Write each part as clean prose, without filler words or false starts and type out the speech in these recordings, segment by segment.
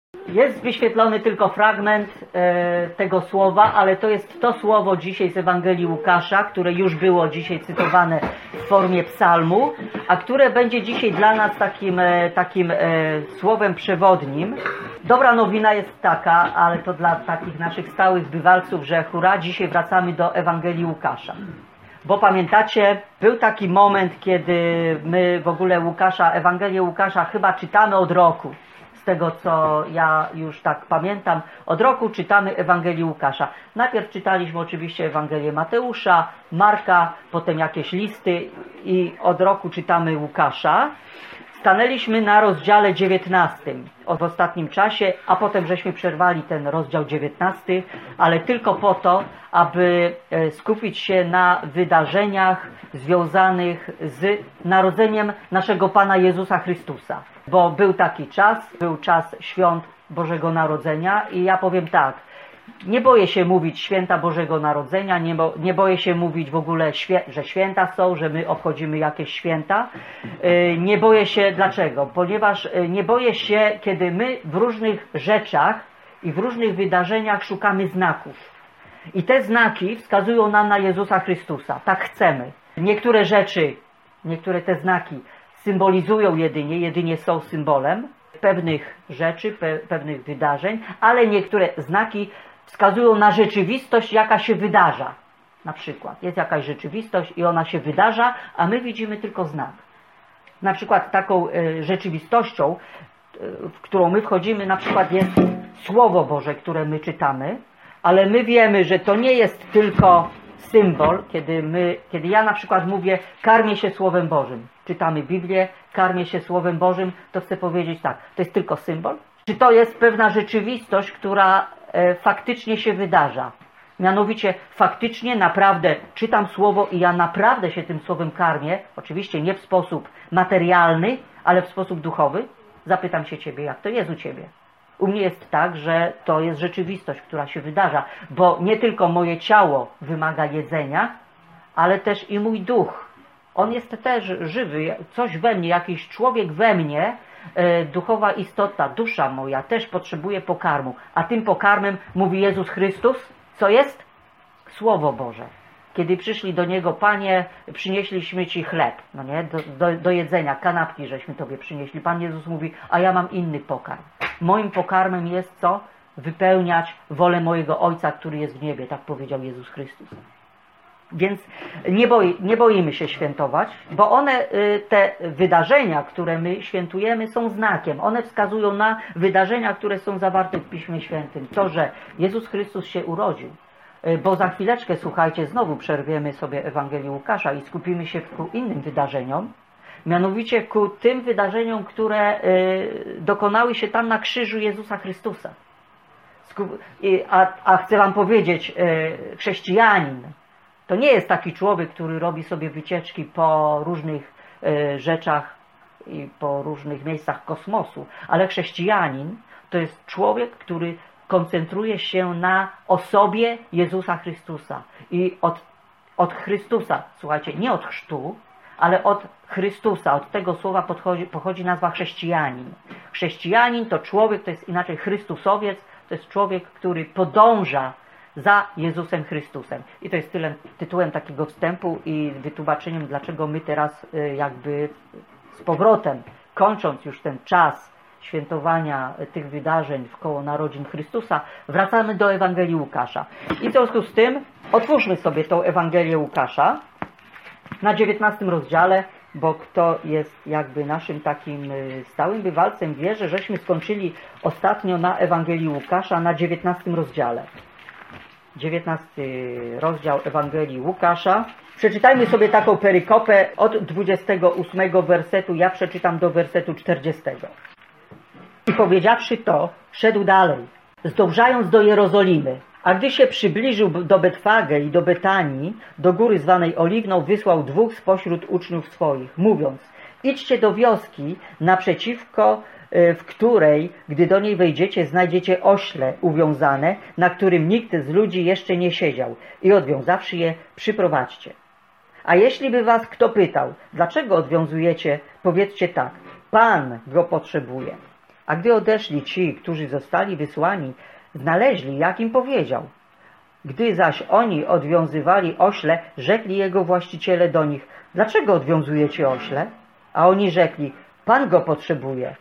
Jest wyświetlony tylko fragment tego słowa, ale to jest to słowo dzisiaj z Ewangelii Łukasza, które już było dzisiaj cytowane w formie psalmu, a które będzie dzisiaj dla nas takim słowem przewodnim. Dobra nowina jest taka, ale to dla takich naszych stałych bywalców, że hurra, dzisiaj wracamy do Ewangelii Łukasza. Bo pamiętacie, był taki moment, kiedy my w ogóle Ewangelię Łukasza chyba czytamy od roku. Z tego, co ja już tak pamiętam, od roku czytamy Ewangelię Łukasza. Najpierw czytaliśmy oczywiście Ewangelię Mateusza, Marka, potem jakieś listy i od roku czytamy Łukasza. Stanęliśmy na rozdziale 19 w ostatnim czasie, a potem żeśmy przerwali ten rozdział 19, ale tylko po to, aby skupić się na wydarzeniach związanych z narodzeniem naszego Pana Jezusa Chrystusa. Bo był taki czas, był czas świąt Bożego Narodzenia i ja powiem tak, nie boję się mówić święta Bożego Narodzenia, nie boję się mówić w ogóle, że święta są, że my obchodzimy jakieś święta. Nie boję się, dlaczego? Ponieważ nie boję się, kiedy my w różnych rzeczach i w różnych wydarzeniach szukamy znaków. I te znaki wskazują nam na Jezusa Chrystusa. Tak chcemy. Niektóre rzeczy, niektóre te znaki symbolizują jedynie są symbolem pewnych rzeczy, pewnych wydarzeń, ale niektóre znaki wskazują na rzeczywistość, jaka się wydarza. Na przykład jest jakaś rzeczywistość i ona się wydarza, a my widzimy tylko znak. Na przykład taką rzeczywistością, w którą my wchodzimy, na przykład jest Słowo Boże, które my czytamy, ale my wiemy, że to nie jest tylko symbol, kiedy ja na przykład mówię, karmię się Słowem Bożym, czytamy Biblię, karmię się Słowem Bożym, to chcę powiedzieć tak, to jest tylko symbol? Czy to jest pewna rzeczywistość, która faktycznie się wydarza? Mianowicie faktycznie, naprawdę czytam Słowo i ja naprawdę się tym Słowem karmię, oczywiście nie w sposób materialny, ale w sposób duchowy? Zapytam się Ciebie, jak to jest u Ciebie? U mnie jest tak, że to jest rzeczywistość, która się wydarza, bo nie tylko moje ciało wymaga jedzenia, ale też i mój duch. On jest też żywy, coś we mnie, jakiś człowiek we mnie, duchowa istota, dusza moja też potrzebuje pokarmu. A tym pokarmem, mówi Jezus Chrystus, co jest? Słowo Boże. Kiedy przyszli do Niego, Panie, przynieśliśmy Ci chleb, no nie? Do jedzenia, kanapki żeśmy Tobie przynieśli. Pan Jezus mówi, a ja mam inny pokarm. Moim pokarmem jest co? Wypełniać wolę mojego Ojca, który jest w niebie, tak powiedział Jezus Chrystus. Więc nie boimy się świętować, bo one, te wydarzenia, które my świętujemy, są znakiem. One wskazują na wydarzenia, które są zawarte w Piśmie Świętym. To, że Jezus Chrystus się urodził. Bo za chwileczkę, słuchajcie, znowu przerwiemy sobie Ewangelię Łukasza i skupimy się ku innym wydarzeniom. Mianowicie ku tym wydarzeniom, które dokonały się tam na krzyżu Jezusa Chrystusa. A chcę wam powiedzieć, chrześcijanin to nie jest taki człowiek, który robi sobie wycieczki po różnych rzeczach i po różnych miejscach kosmosu, ale chrześcijanin to jest człowiek, który koncentruje się na osobie Jezusa Chrystusa. I od Chrystusa, słuchajcie, nie od chrztu, ale od Chrystusa, od tego słowa pochodzi nazwa chrześcijanin. Chrześcijanin to człowiek, to jest inaczej Chrystusowiec, to jest człowiek, który podąża za Jezusem Chrystusem. I to jest tytułem takiego wstępu i wytłumaczeniem, dlaczego my teraz jakby z powrotem, kończąc już ten czas świętowania tych wydarzeń wkoło narodzin Chrystusa, wracamy do Ewangelii Łukasza. I w związku z tym otwórzmy sobie tą Ewangelię Łukasza na 19 rozdziale, bo kto jest jakby naszym takim stałym bywalcem wie, że żeśmy skończyli ostatnio na Ewangelii Łukasza na 19 rozdziale. 19 rozdział Ewangelii Łukasza. Przeczytajmy sobie taką perykopę od 28 wersetu, ja przeczytam do wersetu 40. I powiedziawszy to, szedł dalej, zdążając do Jerozolimy. A gdy się przybliżył do Betfage i do Betanii, do góry zwanej Oliwną, wysłał 2 spośród uczniów swoich, mówiąc, idźcie do wioski naprzeciwko, w której, gdy do niej wejdziecie, znajdziecie ośle uwiązane, na którym nikt z ludzi jeszcze nie siedział i odwiązawszy je, przyprowadźcie. A jeśli by was kto pytał, dlaczego odwiązujecie, powiedzcie tak, Pan go potrzebuje. A gdy odeszli ci, którzy zostali wysłani, znaleźli, jak im powiedział. Gdy zaś oni odwiązywali ośle, rzekli jego właściciele do nich: dlaczego odwiązujecie ośle? A oni rzekli: Pan go potrzebuje.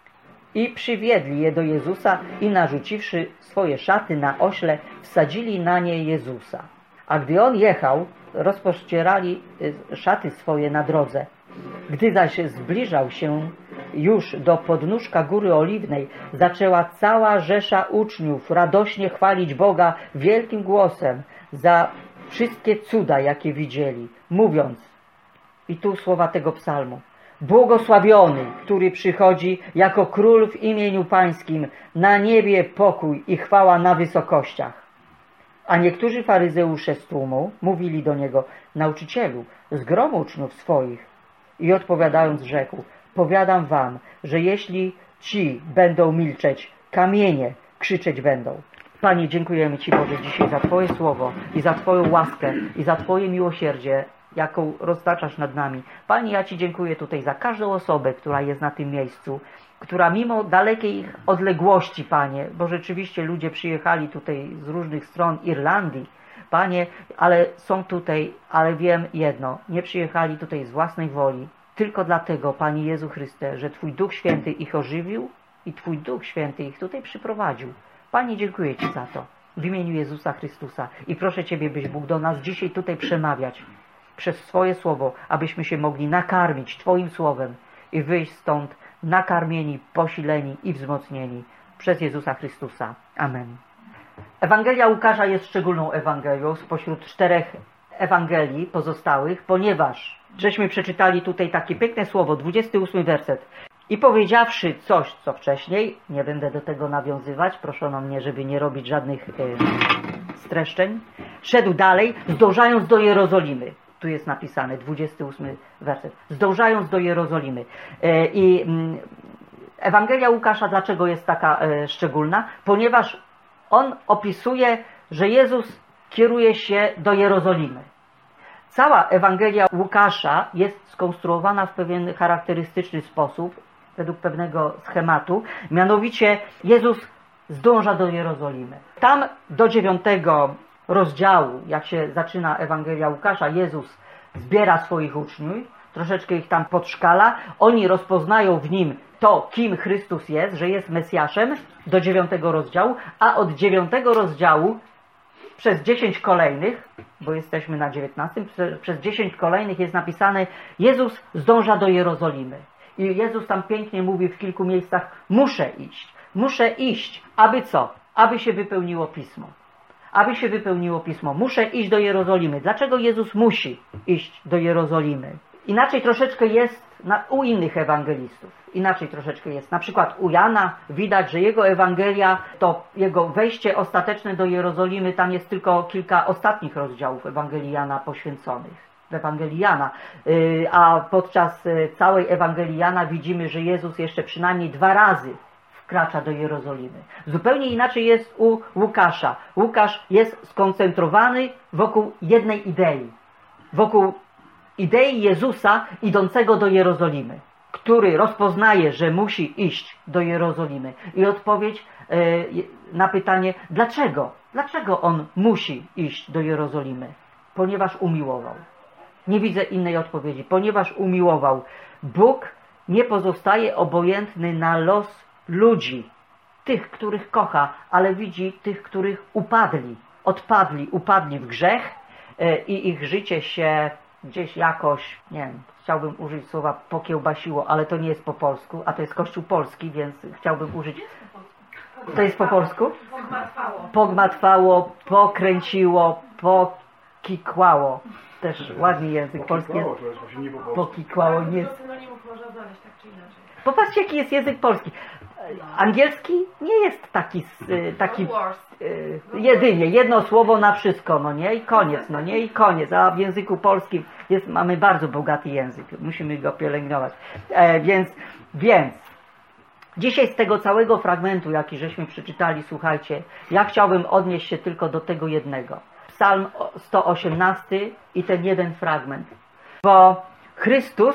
I przywiedli je do Jezusa i narzuciwszy swoje szaty na ośle, wsadzili na nie Jezusa. A gdy on jechał, rozpościerali szaty swoje na drodze. Gdy zaś zbliżał się już do podnóżka Góry Oliwnej, zaczęła cała rzesza uczniów radośnie chwalić Boga wielkim głosem za wszystkie cuda, jakie widzieli, mówiąc, i tu słowa tego psalmu: błogosławiony, który przychodzi jako król w imieniu pańskim, na niebie pokój i chwała na wysokościach. A niektórzy faryzeusze z tłumu mówili do niego: nauczycielu, zgrom uczniów swoich. I odpowiadając rzekł: powiadam wam, że jeśli ci będą milczeć, kamienie krzyczeć będą. Panie, dziękujemy Ci, Boże, dzisiaj za Twoje słowo i za Twoją łaskę i za Twoje miłosierdzie, jaką roztaczasz nad nami. Panie, ja Ci dziękuję tutaj za każdą osobę, która jest na tym miejscu, która mimo dalekiej odległości, Panie, bo rzeczywiście ludzie przyjechali tutaj z różnych stron Irlandii, Panie, ale są tutaj, ale wiem jedno, nie przyjechali tutaj z własnej woli, tylko dlatego, Panie Jezu Chryste, że Twój Duch Święty ich ożywił i Twój Duch Święty ich tutaj przyprowadził. Panie, dziękuję Ci za to w imieniu Jezusa Chrystusa i proszę Ciebie, byś Bóg do nas dzisiaj tutaj przemawiać przez swoje słowo, abyśmy się mogli nakarmić Twoim słowem i wyjść stąd nakarmieni, posileni i wzmocnieni przez Jezusa Chrystusa. Amen. Ewangelia Łukasza jest szczególną Ewangelią spośród 4 Ewangelii pozostałych, ponieważ żeśmy przeczytali tutaj takie piękne słowo, 28 werset. I powiedziawszy coś, co wcześniej, nie będę do tego nawiązywać, proszono mnie, żeby nie robić żadnych streszczeń, szedł dalej, zdążając do Jerozolimy. Tu jest napisane, 28 werset. Zdążając do Jerozolimy. Ewangelia Łukasza dlaczego jest taka szczególna? Ponieważ on opisuje, że Jezus kieruje się do Jerozolimy. Cała Ewangelia Łukasza jest skonstruowana w pewien charakterystyczny sposób, według pewnego schematu. Mianowicie Jezus zdąża do Jerozolimy. Tam do 9 rozdziału, jak się zaczyna Ewangelia Łukasza, Jezus zbiera swoich uczniów, troszeczkę ich tam podszkala. Oni rozpoznają w nim to, kim Chrystus jest, że jest Mesjaszem, do 9 rozdziału, a od 9 rozdziału przez 10 kolejnych, bo jesteśmy na 19, przez 10 kolejnych jest napisane: Jezus zdąża do Jerozolimy. I Jezus tam pięknie mówi w kilku miejscach: muszę iść, aby co? Aby się wypełniło Pismo. Aby się wypełniło Pismo. Muszę iść do Jerozolimy. Dlaczego Jezus musi iść do Jerozolimy? Inaczej troszeczkę jest u innych ewangelistów. Inaczej troszeczkę jest. Na przykład u Jana widać, że jego Ewangelia, to jego wejście ostateczne do Jerozolimy, tam jest tylko kilka ostatnich rozdziałów Ewangelii Jana poświęconych. W Ewangelii Jana. A podczas całej Ewangelii Jana widzimy, że Jezus jeszcze przynajmniej 2 razy wkracza do Jerozolimy. Zupełnie inaczej jest u Łukasza. Łukasz jest skoncentrowany wokół jednej idei. Wokół idei Jezusa idącego do Jerozolimy, który rozpoznaje, że musi iść do Jerozolimy. I odpowiedź na pytanie, dlaczego? Dlaczego on musi iść do Jerozolimy? Ponieważ umiłował. Nie widzę innej odpowiedzi. Ponieważ umiłował. Bóg nie pozostaje obojętny na los ludzi, tych, których kocha, ale widzi tych, których upadli w grzech i ich życie się gdzieś jakoś, nie wiem, chciałbym użyć słowa pokiełbasiło, ale to nie jest po polsku, a to jest Kościół polski, więc chciałbym użyć... To jest po polsku? Pogmatwało, pokręciło, pokikłało. Też ładny język polski jest. Pokikłało, nie jest. Popatrzcie, jaki jest język polski. Angielski nie jest taki jedynie jedno słowo na wszystko, no nie? I koniec, no nie? I koniec. A w języku polskim mamy bardzo bogaty język. Musimy go pielęgnować. Więc dzisiaj z tego całego fragmentu, jaki żeśmy przeczytali, słuchajcie, ja chciałbym odnieść się tylko do tego jednego. Psalm 118 i ten jeden fragment. Bo Chrystus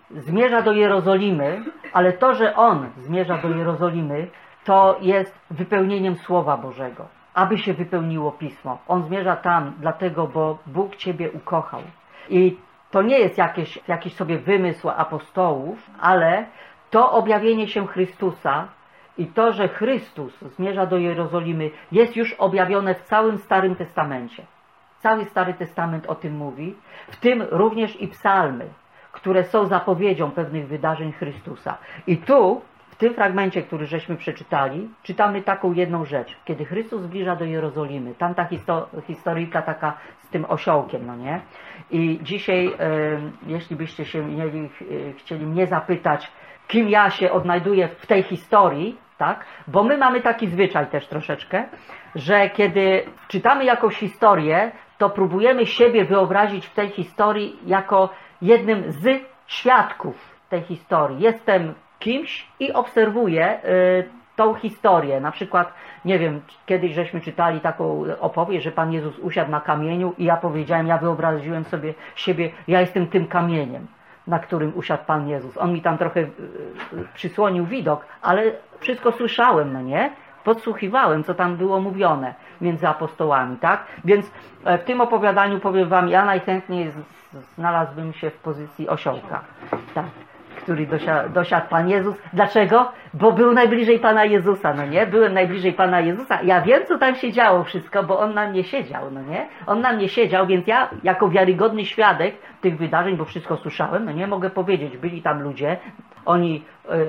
zmierza do Jerozolimy, ale to, że On zmierza do Jerozolimy, to jest wypełnieniem Słowa Bożego, aby się wypełniło Pismo. On zmierza tam dlatego, bo Bóg Ciebie ukochał. I to nie jest jakiś sobie wymysł apostołów, ale to objawienie się Chrystusa i to, że Chrystus zmierza do Jerozolimy, jest już objawione w całym Starym Testamencie. Cały Stary Testament o tym mówi, w tym również i psalmy, które są zapowiedzią pewnych wydarzeń Chrystusa. I tu, w tym fragmencie, który żeśmy przeczytali, czytamy taką jedną rzecz. Kiedy Chrystus zbliża do Jerozolimy, tam ta historyjka taka z tym osiołkiem, no nie? I dzisiaj, jeśli byście się chcieli mnie zapytać, kim ja się odnajduję w tej historii, tak? Bo my mamy taki zwyczaj też troszeczkę, że kiedy czytamy jakąś historię, to próbujemy siebie wyobrazić w tej historii jako jednym z świadków tej historii. Jestem kimś i obserwuję tą historię. Na przykład, nie wiem, kiedyś żeśmy czytali taką opowieść, że Pan Jezus usiadł na kamieniu i ja powiedziałem, ja wyobraziłem sobie siebie, ja jestem tym kamieniem, na którym usiadł Pan Jezus. On mi tam trochę przysłonił widok, ale wszystko słyszałem, no nie? Podsłuchiwałem, co tam było mówione między apostołami, tak? Więc w tym opowiadaniu, powiem wam, ja najchętniej znalazłbym się w pozycji osiołka, tak, który dosiadł Pan Jezus. Dlaczego? Bo był najbliżej Pana Jezusa, no nie? Byłem najbliżej Pana Jezusa. Ja wiem, co tam się działo wszystko, bo On na mnie siedział, no nie? On na mnie siedział, więc ja, jako wiarygodny świadek tych wydarzeń, bo wszystko słyszałem, no nie, mogę powiedzieć, byli tam ludzie, oni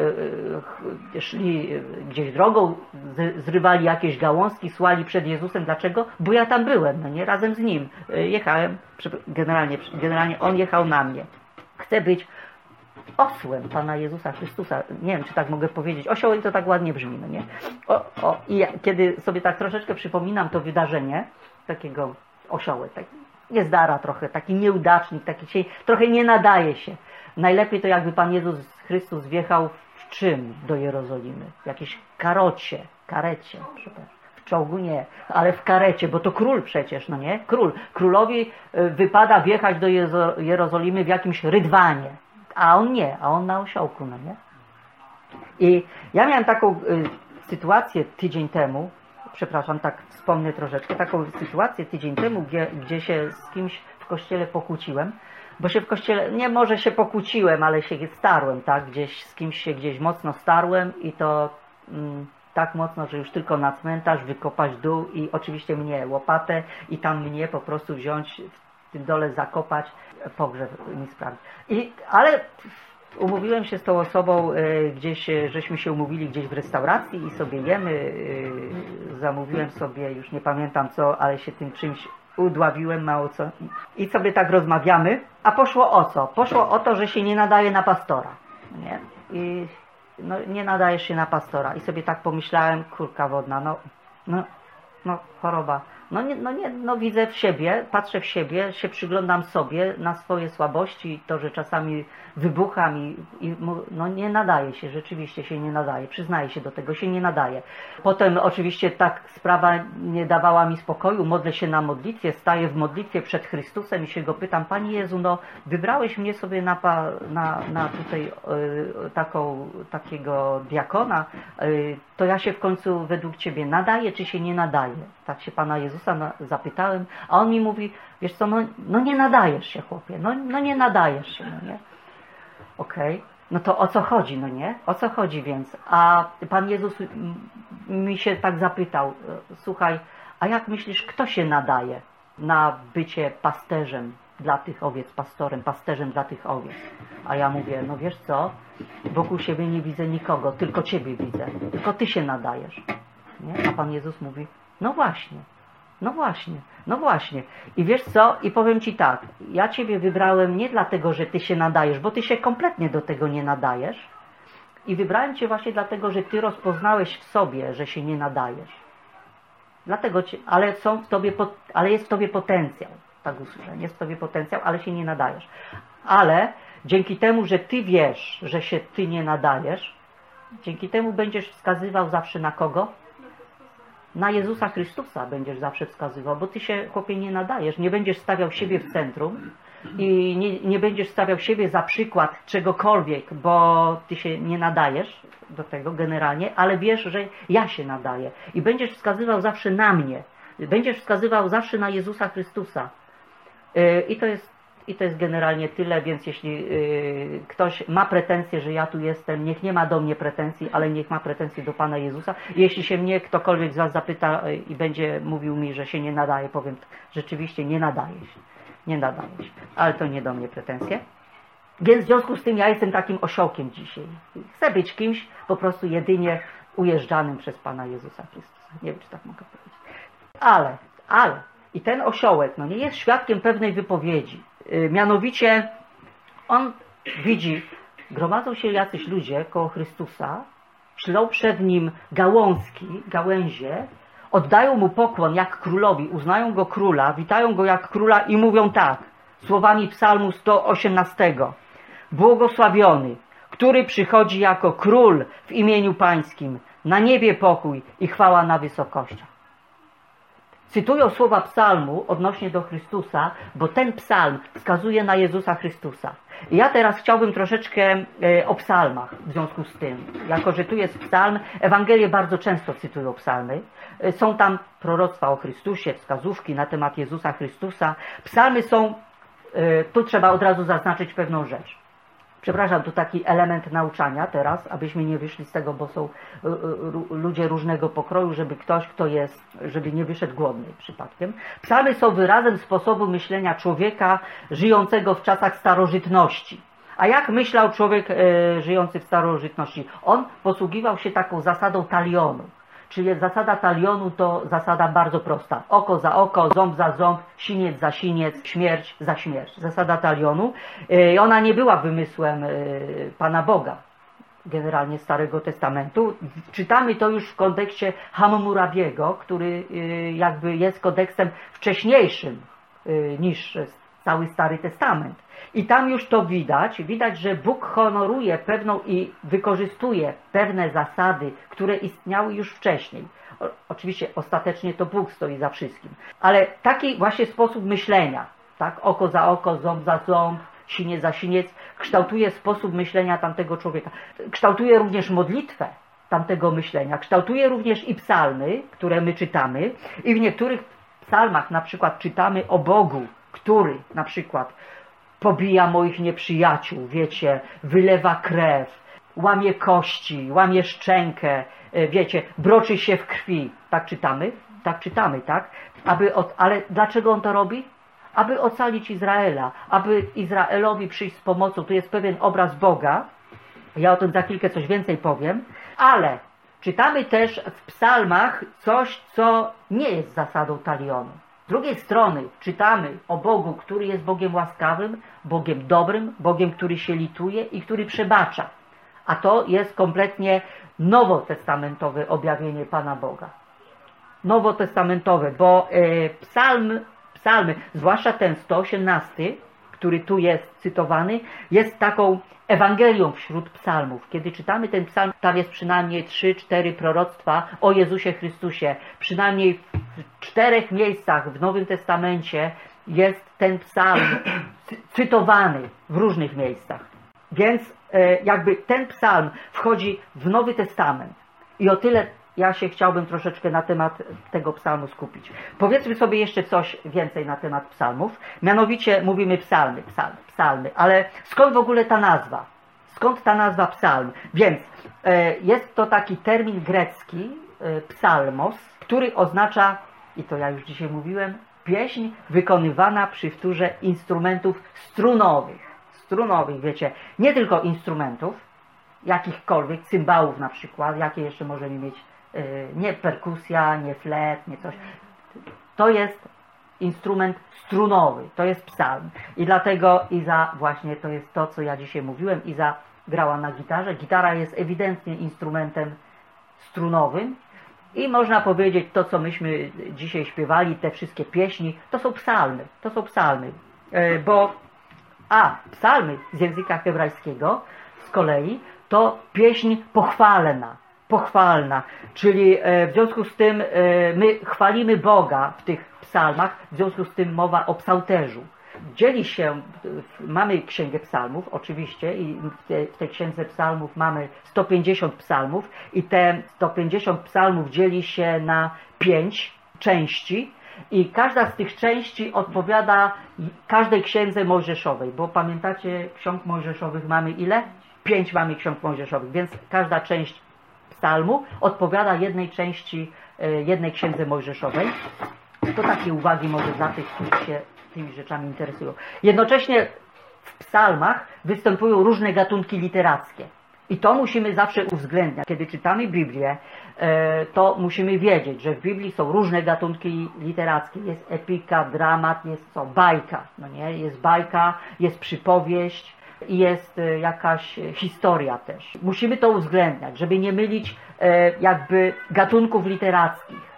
szli gdzieś drogą, zrywali jakieś gałązki, słali przed Jezusem. Dlaczego? Bo ja tam byłem, no nie? Razem z Nim. Jechałem, generalnie On jechał na mnie. Chcę być osłem Pana Jezusa Chrystusa. Nie wiem, czy tak mogę powiedzieć. Osioł to tak ładnie brzmi, no nie? I kiedy sobie tak troszeczkę przypominam to wydarzenie, takiego osiołek, taki niezdara trochę, taki nieudacznik, taki się trochę nie nadaje się. Najlepiej to jakby Pan Jezus Chrystus wjechał w czym do Jerozolimy? W jakiejś karecie, przepraszam. W czołgu nie, ale w karecie, bo to król przecież, no nie? Królowi wypada wjechać do Jerozolimy w jakimś rydwanie, a on nie, a on na osiołku, no nie? I ja miałem taką sytuację tydzień temu, przepraszam, tak wspomnę troszeczkę, taką sytuację tydzień temu, gdzie się z kimś w kościele pokłóciłem, bo się w kościele, nie może się pokłóciłem, ale się starłem, tak, z kimś się gdzieś mocno starłem i to tak mocno, że już tylko na cmentarz wykopać dół i oczywiście mnie łopatę i tam mnie po prostu wziąć, w tym dole zakopać, pogrzeb mi sprawić. Ale umówiłem się z tą osobą, gdzieś żeśmy się umówili gdzieś w restauracji i sobie jemy, zamówiłem sobie, już nie pamiętam co, ale się tym czymś udławiłem mało co i sobie tak rozmawiamy, a poszło o co? Poszło o to, że się nie nadaje na pastora, nie? I no, nie nadajesz się na pastora i sobie tak pomyślałem, kurka wodna, no choroba, no widzę w siebie, patrzę w siebie, się przyglądam sobie na swoje słabości, to, że czasami wybucham i no nie nadaje się, rzeczywiście się nie nadaje, przyznaję się do tego, się nie nadaje. Potem oczywiście tak sprawa nie dawała mi spokoju, modlę się na modlitwie, staję w modlitwie przed Chrystusem i się go pytam, Panie Jezu, no wybrałeś mnie sobie na tutaj takiego diakona, to ja się w końcu według Ciebie nadaję, czy się nie nadaję? Tak się Pana Jezusa zapytałem, a On mi mówi, wiesz co, no nie nadajesz się, chłopie, no nie nadajesz się, no nie? Okej, no to o co chodzi, no nie? O co chodzi więc? A Pan Jezus mi się tak zapytał, słuchaj, a jak myślisz, kto się nadaje na bycie pasterzem dla tych owiec, pasterzem dla tych owiec? A ja mówię, no wiesz co, wokół siebie nie widzę nikogo, tylko Ciebie widzę, tylko Ty się nadajesz. Nie? A Pan Jezus mówi, no właśnie. I wiesz co? I powiem Ci tak, ja Ciebie wybrałem nie dlatego, że Ty się nadajesz, bo Ty się kompletnie do tego nie nadajesz. I wybrałem Cię właśnie dlatego, że Ty rozpoznałeś w sobie, że się nie nadajesz. Dlatego ale jest w Tobie potencjał. Tak usłyszałem, jest w Tobie potencjał, ale się nie nadajesz. Ale dzięki temu, że Ty wiesz, że się Ty nie nadajesz, dzięki temu będziesz wskazywał zawsze na kogo? Na Jezusa Chrystusa będziesz zawsze wskazywał, bo ty się, chłopie, nie nadajesz. Nie będziesz stawiał siebie w centrum i nie będziesz stawiał siebie za przykład czegokolwiek, bo ty się nie nadajesz do tego generalnie, ale wiesz, że ja się nadaję. I będziesz wskazywał zawsze na mnie. Będziesz wskazywał zawsze na Jezusa Chrystusa. I to jest generalnie tyle, więc jeśli ktoś ma pretensje, że ja tu jestem, niech nie ma do mnie pretensji, ale niech ma pretensje do Pana Jezusa. Jeśli się mnie ktokolwiek z was zapyta i będzie mówił mi, że się nie nadaje, powiem, rzeczywiście nie nadaje się. Nie nadaje się. Ale to nie do mnie pretensje. Więc w związku z tym ja jestem takim osiołkiem dzisiaj. Chcę być kimś po prostu jedynie ujeżdżanym przez Pana Jezusa Chrystusa. Nie wiem, czy tak mogę powiedzieć. Ale i ten osiołek nie jest świadkiem pewnej wypowiedzi. Mianowicie on widzi, gromadzą się jacyś ludzie koło Chrystusa, ślą przed nim gałęzie, oddają mu pokłon jak królowi, uznają go króla, witają go jak króla i mówią tak, słowami psalmu 118. Błogosławiony, który przychodzi jako król w imieniu pańskim, na niebie pokój i chwała na wysokościach. Cytują słowa psalmu odnośnie do Chrystusa, bo ten psalm wskazuje na Jezusa Chrystusa. I ja teraz chciałbym troszeczkę o psalmach w związku z tym. Jako że tu jest psalm, Ewangelie bardzo często cytują psalmy. Są tam proroctwa o Chrystusie, wskazówki na temat Jezusa Chrystusa. Psalmy są, tu trzeba od razu zaznaczyć pewną rzecz. Przepraszam, tu taki element nauczania teraz, abyśmy nie wyszli z tego, bo są ludzie różnego pokroju, żeby ktoś, kto jest, żeby nie wyszedł głodny przypadkiem. Psalmy są wyrazem sposobu myślenia człowieka żyjącego w czasach starożytności. A jak myślał człowiek żyjący w starożytności? On posługiwał się taką zasadą talionu. Czyli zasada talionu to zasada bardzo prosta. Oko za oko, ząb za ząb, siniec za siniec, śmierć za śmierć. Zasada talionu. Ona nie była wymysłem Pana Boga, generalnie Starego Testamentu. Czytamy to już w kontekście Hammurabiego, który jakby jest kodeksem wcześniejszym niż cały Stary Testament. I tam już to widać, że Bóg honoruje pewną i wykorzystuje pewne zasady, które istniały już wcześniej. Oczywiście ostatecznie to Bóg stoi za wszystkim. Ale taki właśnie sposób myślenia, tak, oko za oko, ząb za ząb, siniec za siniec, kształtuje sposób myślenia tamtego człowieka. Kształtuje również modlitwę tamtego myślenia, kształtuje również i psalmy, które my czytamy. I w niektórych psalmach na przykład czytamy o Bogu, który na przykład pobija moich nieprzyjaciół, wiecie, wylewa krew, łamie kości, łamie szczękę, wiecie, broczy się w krwi. Tak czytamy? Tak czytamy, tak? Ale dlaczego on to robi? Aby ocalić Izraela, aby Izraelowi przyjść z pomocą. Tu jest pewien obraz Boga. Ja o tym za chwilkę coś więcej powiem. Ale czytamy też w psalmach coś, co nie jest zasadą talionu. Z drugiej strony czytamy o Bogu, który jest Bogiem łaskawym, Bogiem dobrym, Bogiem, który się lituje i który przebacza. A to jest kompletnie nowotestamentowe objawienie Pana Boga. Nowotestamentowe, bo psalmy, zwłaszcza ten 118, który tu jest cytowany, jest taką Ewangelią wśród psalmów. Kiedy czytamy ten psalm, tam jest przynajmniej 3-4 proroctwa o Jezusie Chrystusie. Przynajmniej w 4 miejscach w Nowym Testamencie jest ten psalm cytowany w różnych miejscach. Więc jakby ten psalm wchodzi w Nowy Testament. I o tyle ja się chciałbym troszeczkę na temat tego psalmu skupić. Powiedzmy sobie jeszcze coś więcej na temat psalmów. Mianowicie mówimy psalmy. Ale skąd w ogóle ta nazwa? Skąd ta nazwa psalm? Więc jest to taki termin grecki, psalmos, który oznacza, i to ja już dzisiaj mówiłem, pieśń wykonywana przy wtórze instrumentów strunowych. Strunowych, wiecie, nie tylko instrumentów, jakichkolwiek, cymbałów na przykład, jakie jeszcze możemy mieć, nie perkusja, nie flet, nie coś. To jest instrument strunowy, to jest psalm. I dlatego Iza właśnie to jest to, co ja dzisiaj mówiłem. Iza grała na gitarze. Gitara jest ewidentnie instrumentem strunowym. I można powiedzieć, to co myśmy dzisiaj śpiewali, te wszystkie pieśni, to są psalmy. To są psalmy. Psalmy z języka hebrajskiego z kolei to pieśń pochwalna. pochwalna, czyli w związku z tym my chwalimy Boga w tych psalmach, w związku z tym mowa o psalterzu. Dzieli się, mamy Księgę Psalmów oczywiście i w tej Księdze Psalmów mamy 150 psalmów i te 150 psalmów dzieli się na 5 części i każda z tych części odpowiada każdej Księdze Mojżeszowej, bo pamiętacie, Ksiąg Mojżeszowych mamy ile? 5 mamy Ksiąg Mojżeszowych, więc każda część psalmu odpowiada jednej części, jednej Księdze Mojżeszowej. To takie uwagi może dla tych, którzy się tymi rzeczami interesują. Jednocześnie w psalmach występują różne gatunki literackie. I to musimy zawsze uwzględniać. Kiedy czytamy Biblię, to musimy wiedzieć, że w Biblii są różne gatunki literackie. Jest epika, dramat, jest bajka. No nie? Jest bajka, jest przypowieść i jest jakaś historia też. Musimy to uwzględniać, żeby nie mylić jakby gatunków literackich.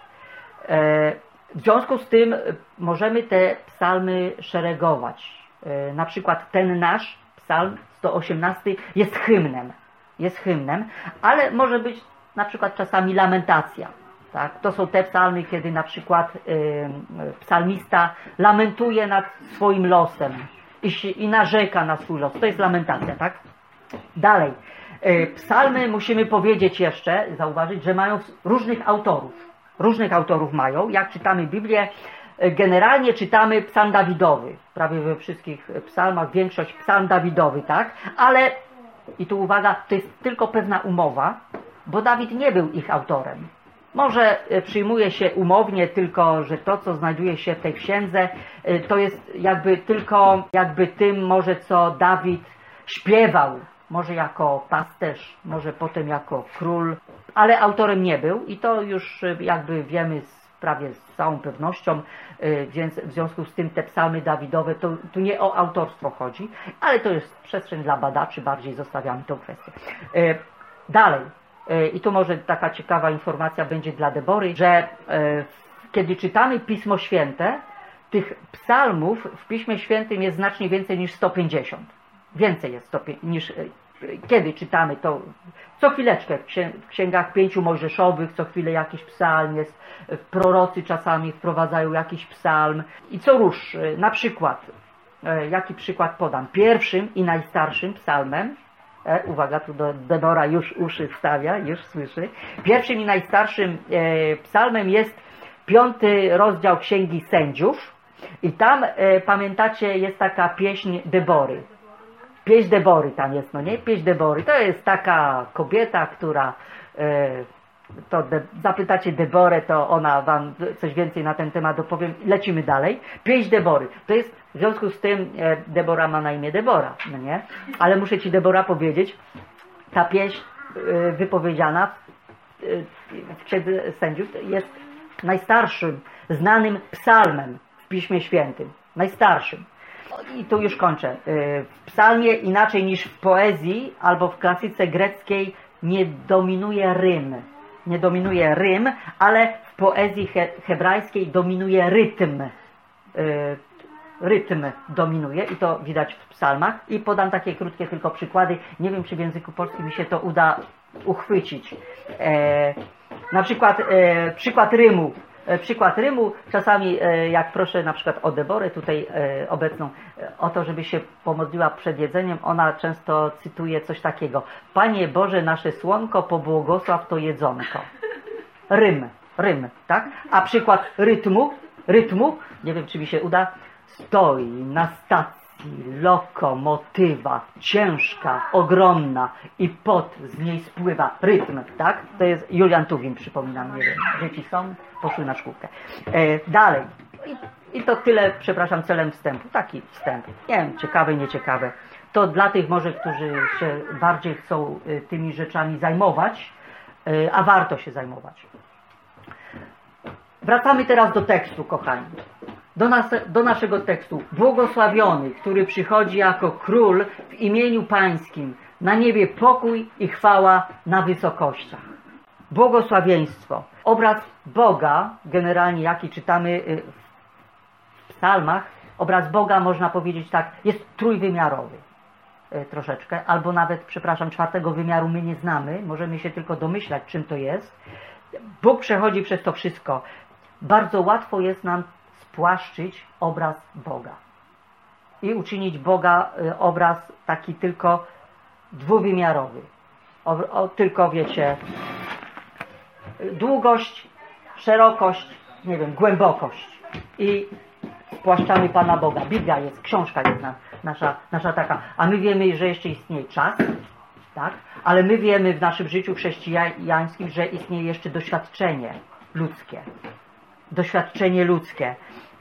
W związku z tym możemy te psalmy szeregować. Na przykład ten nasz psalm 118 jest hymnem, ale może być na przykład czasami lamentacja. Tak? To są te psalmy, kiedy na przykład psalmista lamentuje nad swoim losem i narzeka na swój los. To jest lamentacja, tak? Dalej. Psalmy musimy powiedzieć jeszcze, zauważyć, że mają różnych autorów. Różnych autorów mają. Jak czytamy Biblię, generalnie czytamy psalm Dawidowy. Prawie we wszystkich psalmach większość psalm Dawidowy, tak? Ale, i tu uwaga, to jest tylko pewna umowa, bo Dawid nie był ich autorem. Może przyjmuje się umownie tylko, że to, co znajduje się w tej księdze, to jest jakby tym może, co Dawid śpiewał. Może jako pasterz, może potem jako król, ale autorem nie był i to już jakby wiemy prawie z całą pewnością, więc w związku z tym te psalmy Dawidowe, to tu nie o autorstwo chodzi, ale to jest przestrzeń dla badaczy, bardziej zostawiamy tą kwestię. Dalej, i tu może taka ciekawa informacja będzie dla Debory, że kiedy czytamy Pismo Święte, tych psalmów w Piśmie Świętym jest znacznie więcej niż 150. Więcej jest niż kiedy czytamy to co chwileczkę w księgach 5 Mojżeszowych, co chwilę jakiś psalm jest, prorocy czasami wprowadzają jakiś psalm i co rusz, na przykład, jaki przykład podam, pierwszym i najstarszym psalmem, uwaga, tu Debora już uszy wstawia, już słyszy, pierwszym i najstarszym psalmem jest 5 rozdział Księgi Sędziów i tam, pamiętacie, jest taka pieśń Debory. Pieśń Debory tam jest, no nie? Pieśń Debory. To jest taka kobieta, która... zapytacie Deborę, to ona wam coś więcej na ten temat opowiem. Lecimy dalej. Pieśń Debory. To jest, w związku z tym, Debora ma na imię Debora, no nie? Ale muszę ci, Debora, powiedzieć, ta pieśń wypowiedziana w Księdze Sędziów jest najstarszym, znanym psalmem w Piśmie Świętym. Najstarszym. I tu już kończę. W psalmie inaczej niż w poezji albo w klasyce greckiej nie dominuje rym. Nie dominuje rym, ale w poezji hebrajskiej dominuje rytm. Rytm dominuje i to widać w psalmach. I podam takie krótkie tylko przykłady. Nie wiem, czy w języku polskim mi się to uda uchwycić. Na przykład przykład rymu, czasami jak proszę na przykład o Deborę tutaj obecną, o to, żeby się pomodliła przed jedzeniem, ona często cytuje coś takiego: Panie Boże, nasze słonko, pobłogosław to jedzonko. Rym, tak? A przykład rytmu, nie wiem, czy mi się uda, stoi na stacji lokomotywa, ciężka, ogromna i pot z niej spływa. Rytm, tak? To jest Julian Tuwim, przypominam, nie wiem, dzieci są, poszły na szkółkę. Dalej. I to tyle, przepraszam, celem wstępu. Taki wstęp. Nie wiem, ciekawe, nieciekawe. To dla tych może, którzy się bardziej chcą tymi rzeczami zajmować, a warto się zajmować. Wracamy teraz do tekstu, kochani. Do naszego tekstu. Błogosławiony, który przychodzi jako król w imieniu pańskim, na niebie pokój i chwała na wysokościach. Błogosławieństwo. Obraz Boga, generalnie jaki czytamy w psalmach, obraz Boga, można powiedzieć tak, jest trójwymiarowy. troszeczkę, albo nawet, przepraszam, czwartego wymiaru my nie znamy, możemy się tylko domyślać, czym to jest. Bóg przechodzi przez to wszystko. Bardzo łatwo jest nam spłaszczyć obraz Boga i uczynić Boga obraz taki tylko dwuwymiarowy. Tylko, wiecie, długość, szerokość, nie wiem, głębokość. I spłaszczamy Pana Boga. Biblia jest, książka jest nasza taka. A my wiemy, że jeszcze istnieje czas, tak? Ale my wiemy w naszym życiu chrześcijańskim, że istnieje jeszcze doświadczenie ludzkie. Doświadczenie ludzkie.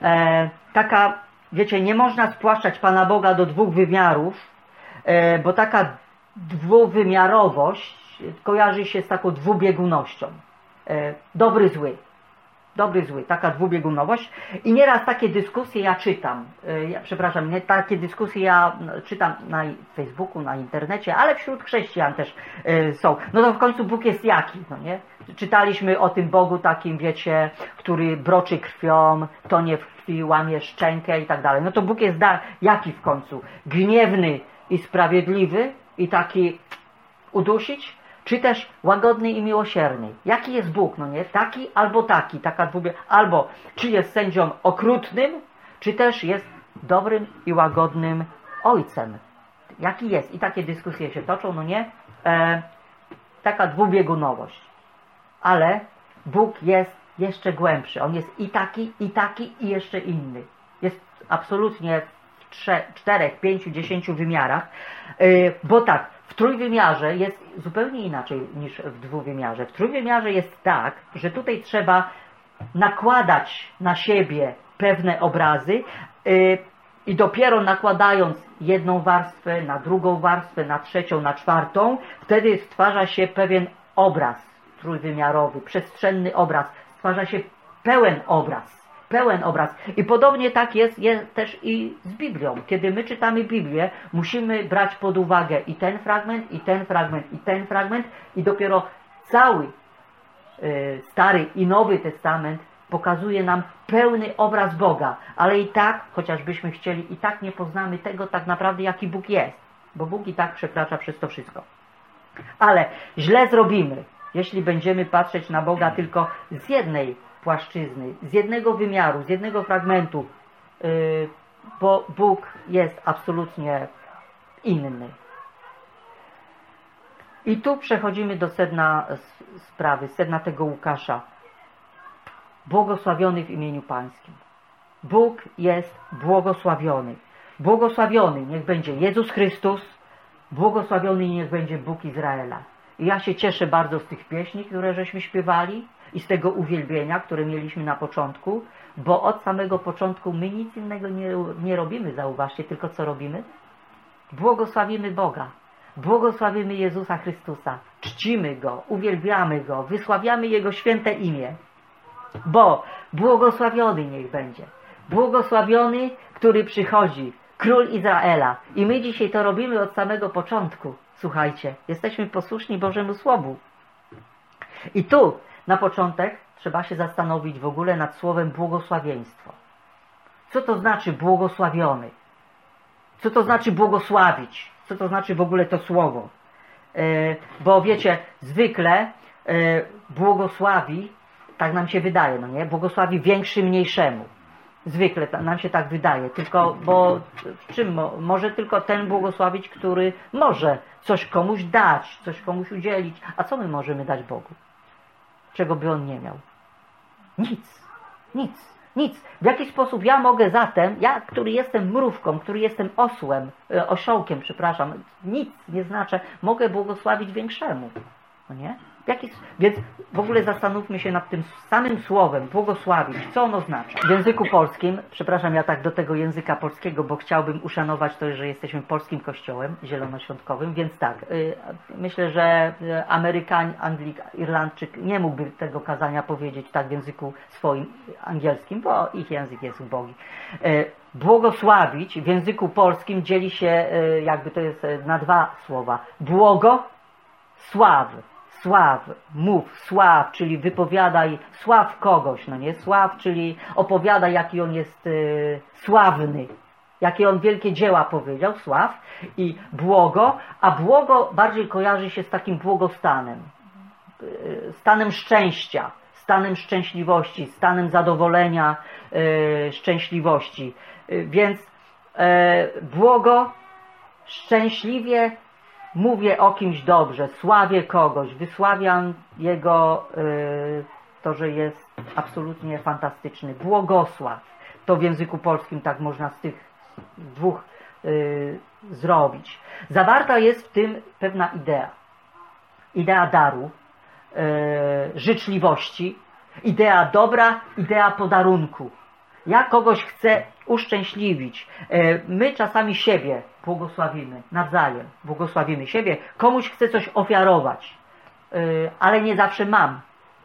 Taka, wiecie, nie można spłaszczać Pana Boga do dwóch wymiarów, bo taka dwuwymiarowość kojarzy się z taką dwubiegunością. Dobry, zły. Dobry, zły. Taka dwubiegunowość. I nieraz takie dyskusje ja czytam. Takie dyskusje ja czytam na Facebooku, na internecie, ale wśród chrześcijan też są. No to w końcu Bóg jest jaki, no nie? Czytaliśmy o tym Bogu takim, wiecie, który broczy krwią, tonie w krwi, łamie szczękę i tak dalej. No to Bóg jest jaki w końcu? Gniewny i sprawiedliwy i taki udusić? Czy też łagodny i miłosierny? Jaki jest Bóg, no nie? Taki albo taki, albo czy jest sędzią okrutnym, czy też jest dobrym i łagodnym ojcem. Jaki jest? I takie dyskusje się toczą, no nie? Taka dwubiegunowość. Ale Bóg jest jeszcze głębszy. On jest i taki i jeszcze inny. Jest absolutnie w 4, 5, 10 wymiarach, bo tak, w trójwymiarze jest zupełnie inaczej niż w dwuwymiarze. W trójwymiarze jest tak, że tutaj trzeba nakładać na siebie pewne obrazy i dopiero nakładając jedną warstwę na drugą warstwę, na trzecią, na czwartą, wtedy stwarza się pewien obraz trójwymiarowy, przestrzenny obraz. Stwarza się pełen obraz. Pełen obraz. I podobnie tak jest też i z Biblią. Kiedy my czytamy Biblię, musimy brać pod uwagę i ten fragment, i ten fragment, i ten fragment, i dopiero cały Stary i Nowy Testament pokazuje nam pełny obraz Boga. Ale i tak, chociażbyśmy chcieli, i tak nie poznamy tego tak naprawdę, jaki Bóg jest. Bo Bóg i tak przekracza przez to wszystko. Ale źle zrobimy, jeśli będziemy patrzeć na Boga tylko z jednej płaszczyzny, z jednego wymiaru, z jednego fragmentu, bo Bóg jest absolutnie inny. I tu przechodzimy do sedna sprawy, sedna tego Łukasza. Błogosławiony w imieniu Pańskim. Bóg jest błogosławiony. Błogosławiony niech będzie Jezus Chrystus, błogosławiony niech będzie Bóg Izraela. I ja się cieszę bardzo z tych pieśni, które żeśmy śpiewali i z tego uwielbienia, które mieliśmy na początku, bo od samego początku my nic innego nie robimy, zauważcie, tylko co robimy? Błogosławimy Boga, błogosławimy Jezusa Chrystusa, czcimy Go, uwielbiamy Go, wysławiamy Jego święte imię, bo błogosławiony niech będzie, błogosławiony, który przychodzi, Król Izraela. I my dzisiaj to robimy od samego początku. Słuchajcie, jesteśmy posłuszni Bożemu Słowu. I tu na początek trzeba się zastanowić w ogóle nad słowem błogosławieństwo. Co to znaczy błogosławiony? Co to znaczy błogosławić? Co to znaczy w ogóle to słowo? Bo wiecie, zwykle błogosławi, tak nam się wydaje, no nie? Błogosławi większy mniejszemu. Zwykle nam się tak wydaje, tylko bo czym może tylko ten błogosławić, który może coś komuś dać, coś komuś udzielić. A co my możemy dać Bogu? Czego by On nie miał? Nic, nic, nic. W jaki sposób ja mogę zatem, ja, który jestem mrówką, który jestem osiołkiem, przepraszam, nic nie znaczę, mogę błogosławić większemu. No nie? Więc w ogóle zastanówmy się nad tym samym słowem, błogosławić, co ono oznacza. W języku polskim, przepraszam, ja tak do tego języka polskiego, bo chciałbym uszanować to, że jesteśmy polskim kościołem zielonoświątkowym, więc tak, myślę, że Amerykanin, Anglik, Irlandczyk nie mógłby tego kazania powiedzieć tak w języku swoim angielskim, bo ich język jest ubogi. Błogosławić w języku polskim dzieli się, jakby to jest na dwa słowa. Błogo, sław. Sław, mów, sław, czyli wypowiadaj, sław kogoś, no nie? Sław, czyli opowiadaj, jaki on jest sławny. jakie on wielkie dzieła powiedział, sław, i błogo, a błogo bardziej kojarzy się z takim błogostanem, stanem szczęścia, stanem szczęśliwości, stanem zadowolenia, szczęśliwości. Więc błogo, szczęśliwie mówię o kimś dobrze, sławię kogoś, wysławiam jego to, że jest absolutnie fantastyczny. Błogosław. To w języku polskim tak można z tych dwóch zrobić. Zawarta jest w tym pewna idea. Idea daru, życzliwości, idea dobra, idea podarunku. Ja kogoś chcę uszczęśliwić. My czasami siebie błogosławimy nawzajem. Błogosławimy siebie. Komuś chcę coś ofiarować, ale nie zawsze mam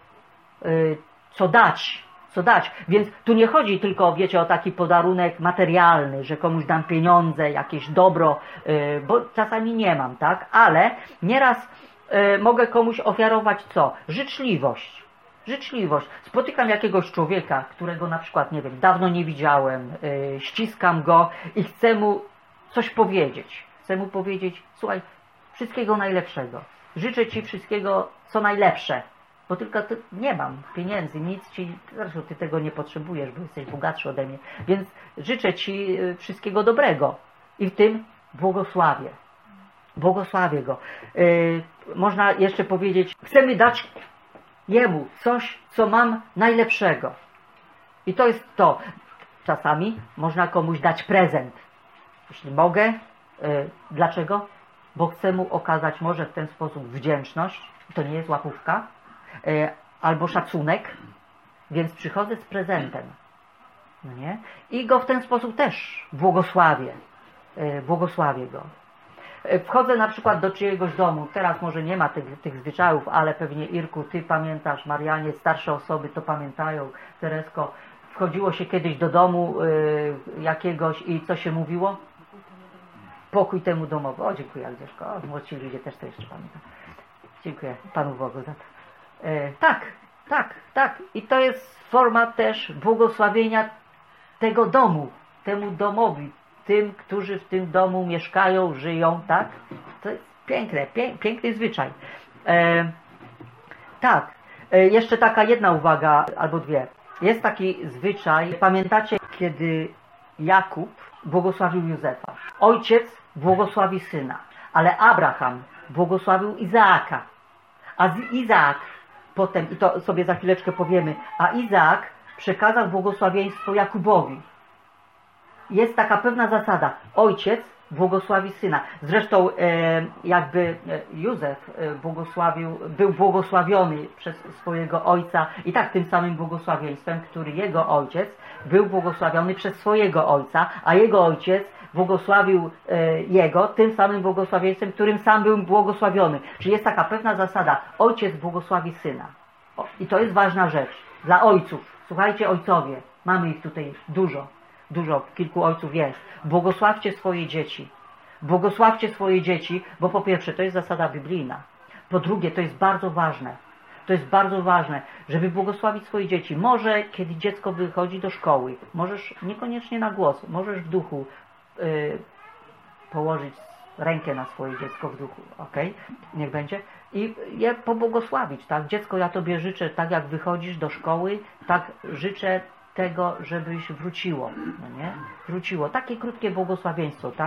co dać. Więc tu nie chodzi tylko, wiecie, o taki podarunek materialny, że komuś dam pieniądze, jakieś dobro, bo czasami nie mam, tak? Ale nieraz mogę komuś ofiarować co? Życzliwość. Życzliwość. Spotykam jakiegoś człowieka, którego na przykład, nie wiem, dawno nie widziałem, ściskam go i chcę mu coś powiedzieć. Chcę mu powiedzieć, słuchaj, wszystkiego najlepszego. Życzę Ci wszystkiego, co najlepsze. Bo tylko nie mam pieniędzy, nic Ci, zresztą Ty tego nie potrzebujesz, bo jesteś bogatszy ode mnie. Więc życzę Ci wszystkiego dobrego i w tym błogosławię. Błogosławię go. Można jeszcze powiedzieć, chcemy dać jemu coś, co mam najlepszego. I to jest to. Czasami można komuś dać prezent. Jeśli mogę. Dlaczego? Bo chcę mu okazać może w ten sposób wdzięczność. To nie jest łapówka. Albo szacunek. Więc przychodzę z prezentem. No nie? I go w ten sposób też błogosławię. Błogosławię go. Wchodzę na przykład do czyjegoś domu, teraz może nie ma tych zwyczajów, ale pewnie Irku, Ty pamiętasz, Marianie, starsze osoby to pamiętają, Teresko, wchodziło się kiedyś do domu jakiegoś i co się mówiło? Pokój temu domowy. O, dziękuję Agnieszko, młodsi ludzie też to jeszcze pamiętają. Dziękuję Panu Bogu za to. Tak. I to jest forma też błogosławienia tego domu, temu domowi, tym, którzy w tym domu mieszkają, żyją, tak? To jest piękne, piękny zwyczaj. Jeszcze taka jedna uwaga, albo dwie. Jest taki zwyczaj, pamiętacie, kiedy Jakub błogosławił Józefa? Ojciec błogosławi syna, ale Abraham błogosławił Izaaka. A Izaak potem, i to sobie za chwileczkę powiemy, a Izaak przekazał błogosławieństwo Jakubowi. Jest taka pewna zasada. Ojciec błogosławi syna. Zresztą Józef był błogosławiony przez swojego ojca i tak tym samym błogosławieństwem, który jego ojciec był błogosławiony przez swojego ojca, a jego ojciec błogosławił jego tym samym błogosławieństwem, którym sam był błogosławiony. Czyli jest taka pewna zasada. Ojciec błogosławi syna. I to jest ważna rzecz. Dla ojców. Słuchajcie, ojcowie. Mamy ich tutaj dużo, kilku ojców jest. Błogosławcie swoje dzieci. Błogosławcie swoje dzieci, bo po pierwsze, to jest zasada biblijna. Po drugie, to jest bardzo ważne. To jest bardzo ważne, żeby błogosławić swoje dzieci. Może, kiedy dziecko wychodzi do szkoły, możesz niekoniecznie na głos, możesz w duchu położyć rękę na swoje dziecko w duchu, ok? Niech będzie. I je pobłogosławić, tak? Dziecko, ja Tobie życzę, tak jak wychodzisz do szkoły, tak życzę tego, żebyś wróciło, no nie? Wróciło. Takie krótkie błogosławieństwo, tak?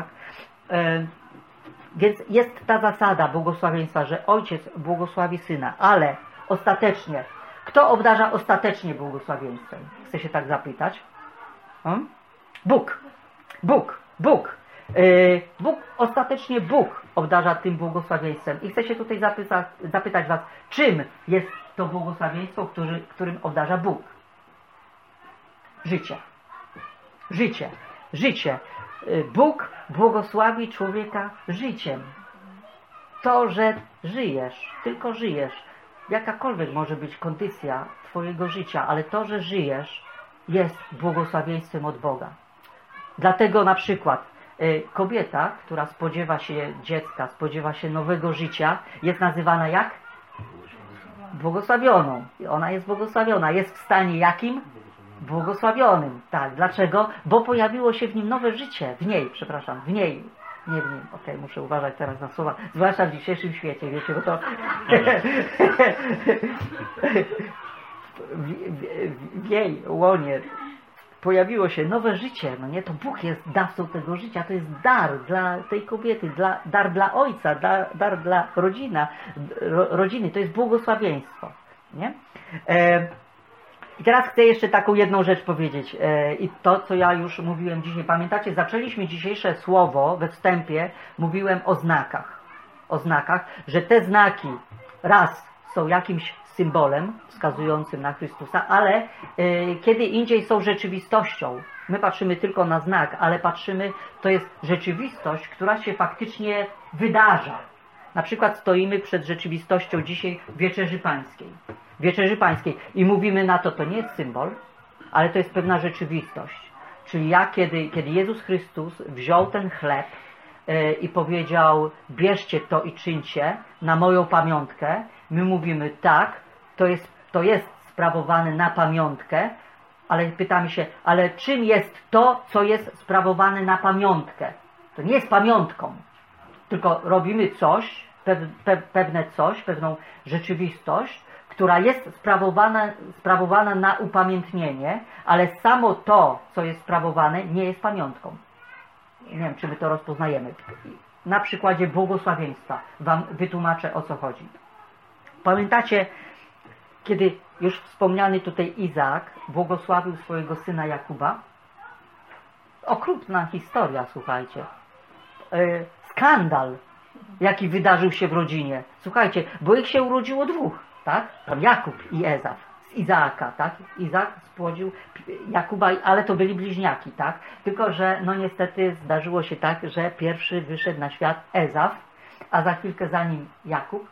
Więc jest ta zasada błogosławieństwa, że ojciec błogosławi syna, ale ostatecznie, kto obdarza ostatecznie błogosławieństwem? Chcę się tak zapytać. Bóg. Ostatecznie Bóg obdarza tym błogosławieństwem. I chcę się tutaj zapytać Was, czym jest to błogosławieństwo, którym obdarza Bóg? Życie. Bóg błogosławi człowieka życiem. To, że żyjesz, tylko żyjesz. Jakakolwiek może być kondycja Twojego życia, ale to, że żyjesz, jest błogosławieństwem od Boga. Dlatego na przykład kobieta, która spodziewa się dziecka, spodziewa się nowego życia, jest nazywana jak? Błogosławioną. Ona jest błogosławiona. Jest w stanie jakim? Błogosławionym, tak. Dlaczego? Bo pojawiło się w nim nowe życie. W niej, przepraszam, w niej. Nie w nim. Okej, muszę uważać teraz na słowa. Zwłaszcza w dzisiejszym świecie, wiecie, bo to... w jej łonie pojawiło się nowe życie, no nie? To Bóg jest dawcą tego życia, to jest dar dla tej kobiety, dar dla ojca, dar dla rodziny, to jest błogosławieństwo, nie? I teraz chcę jeszcze taką jedną rzecz powiedzieć i to, co ja już mówiłem dzisiaj. Pamiętacie, zaczęliśmy dzisiejsze słowo we wstępie, mówiłem o znakach, że te znaki raz są jakimś symbolem wskazującym na Chrystusa, ale kiedy indziej są rzeczywistością. My patrzymy tylko na znak, ale patrzymy, to jest rzeczywistość, która się faktycznie wydarza. Na przykład stoimy przed rzeczywistością dzisiaj Wieczerzy Pańskiej i mówimy na to nie jest symbol, ale to jest pewna rzeczywistość. Czyli kiedy Jezus Chrystus wziął ten chleb i powiedział, bierzcie to i czyńcie na moją pamiątkę, my mówimy tak, to jest sprawowane na pamiątkę, ale pytamy się, ale czym jest to, co jest sprawowane na pamiątkę? To nie jest pamiątką, tylko robimy coś, pewną rzeczywistość, która jest sprawowana na upamiętnienie, ale samo to, co jest sprawowane, nie jest pamiątką. Nie wiem, czy my to rozpoznajemy. Na przykładzie błogosławieństwa wam wytłumaczę, o co chodzi. Pamiętacie, kiedy już wspomniany tutaj Izaak błogosławił swojego syna Jakuba? Okrutna historia, słuchajcie. Skandal, jaki wydarzył się w rodzinie. Słuchajcie, bo ich się urodziło dwóch, tak? Tam Jakub i Ezaf z Izaaka, tak? Izaak spłodził Jakuba, ale to byli bliźniaki, tak? Tylko że no niestety zdarzyło się tak, że pierwszy wyszedł na świat Ezaf, a za chwilkę za nim Jakub.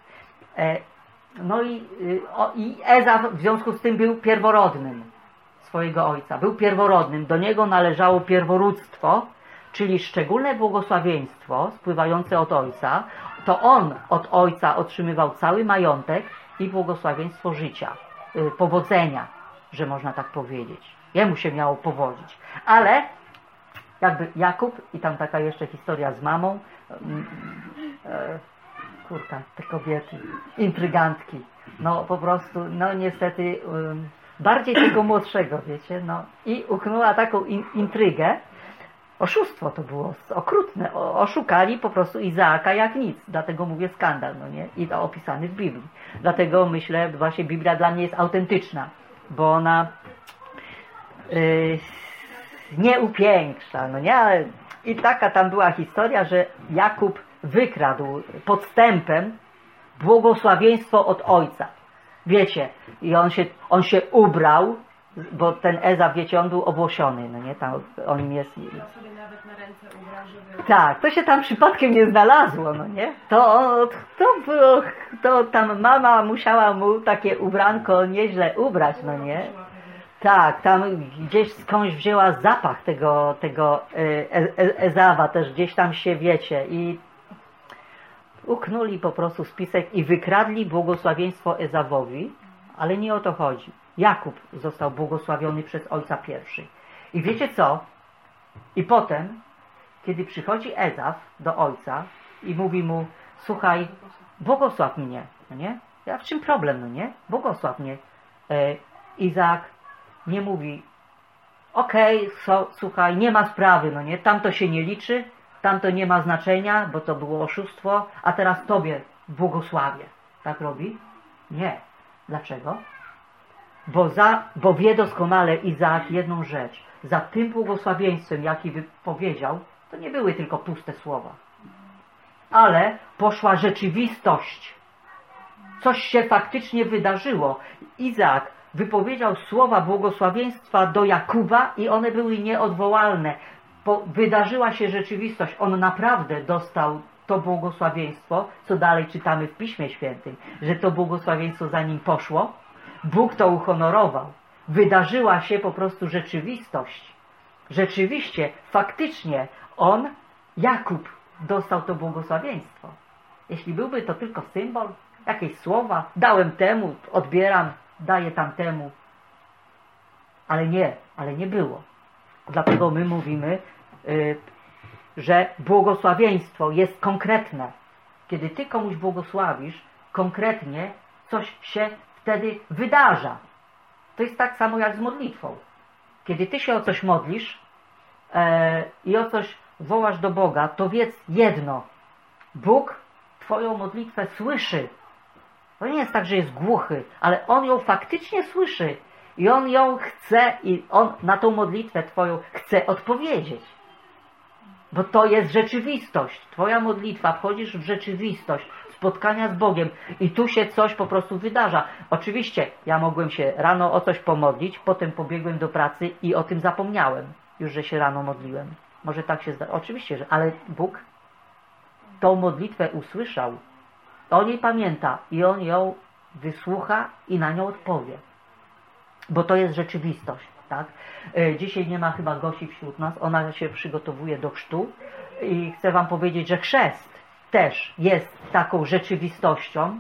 No i Ezaf w związku z tym był pierworodnym swojego ojca. Był pierworodnym, do niego należało pierworództwo, czyli szczególne błogosławieństwo spływające od ojca. To on od ojca otrzymywał cały majątek i błogosławieństwo życia, powodzenia, że można tak powiedzieć. Jemu się miało powodzić. Ale jakby Jakub, i tam taka jeszcze historia z mamą, kurka, te kobiety, intrygantki, no po prostu, no niestety bardziej tego młodszego, wiecie, no i uknęła taką intrygę. Oszustwo to było okrutne, oszukali po prostu Izaaka jak nic, dlatego mówię skandal, no nie, i to opisany w Biblii. Dlatego myślę, właśnie Biblia dla mnie jest autentyczna, bo ona nie upiększa, no nie, ale i taka tam była historia, że Jakub wykradł podstępem błogosławieństwo od ojca. Wiecie, i on się ubrał, bo ten Ezaf, wiecie, on był obłosiony, no nie, tam o nim jest... sobie nawet na ręce ubrał, żeby... Tak, to się tam przypadkiem nie znalazło, no nie? To tam mama musiała mu takie ubranko nieźle ubrać, no nie? Tak, tam gdzieś skądś wzięła zapach tego Ezawa, też gdzieś tam się, wiecie, i uknuli po prostu spisek i wykradli błogosławieństwo Ezawowi, ale nie o to chodzi. Jakub został błogosławiony przez ojca pierwszy. I wiecie co? I potem, kiedy przychodzi Ezaf do ojca i mówi mu, słuchaj, błogosław mnie, no nie? Ja w czym problem, no nie? Błogosław mnie. Izaak nie mówi, okej, słuchaj, nie ma sprawy, no nie? Tamto się nie liczy, tamto nie ma znaczenia, bo to było oszustwo, a teraz tobie błogosławię. Tak robi? Nie. Dlaczego? Bo wie doskonale Izaak jedną rzecz. Za tym błogosławieństwem, jaki wypowiedział, to nie były tylko puste słowa. Ale poszła rzeczywistość. Coś się faktycznie wydarzyło. Izaak wypowiedział słowa błogosławieństwa do Jakuba i one były nieodwołalne. Wydarzyła się rzeczywistość. On naprawdę dostał to błogosławieństwo, co dalej czytamy w Piśmie Świętym, że to błogosławieństwo za nim poszło. Bóg to uhonorował. Wydarzyła się po prostu rzeczywistość. Rzeczywiście, faktycznie Jakub, dostał to błogosławieństwo. Jeśli byłby to tylko symbol, jakieś słowa, dałem temu, odbieram, daję tamtemu. ale nie było. Dlatego my mówimy, że błogosławieństwo jest konkretne. Kiedy ty komuś błogosławisz, konkretnie coś się wtedy wydarza. To jest tak samo jak z modlitwą. Kiedy ty się o coś modlisz i o coś wołasz do Boga, to wiedz jedno. Bóg twoją modlitwę słyszy. To nie jest tak, że jest głuchy, ale On ją faktycznie słyszy. I On ją chce, i On na tą modlitwę twoją chce odpowiedzieć. Bo to jest rzeczywistość. Twoja modlitwa, wchodzisz w rzeczywistość spotkania z Bogiem i tu się coś po prostu wydarza. Oczywiście ja mogłem się rano o coś pomodlić, potem pobiegłem do pracy i o tym zapomniałem. Już, że się rano modliłem. Może tak się zdarza. Oczywiście, że, ale Bóg tą modlitwę usłyszał. On jej pamięta i On ją wysłucha i na nią odpowie. Bo to jest rzeczywistość. Tak? Dzisiaj nie ma chyba Gosi wśród nas. Ona się przygotowuje do chrztu. I chcę wam powiedzieć, że chrzest też jest taką rzeczywistością.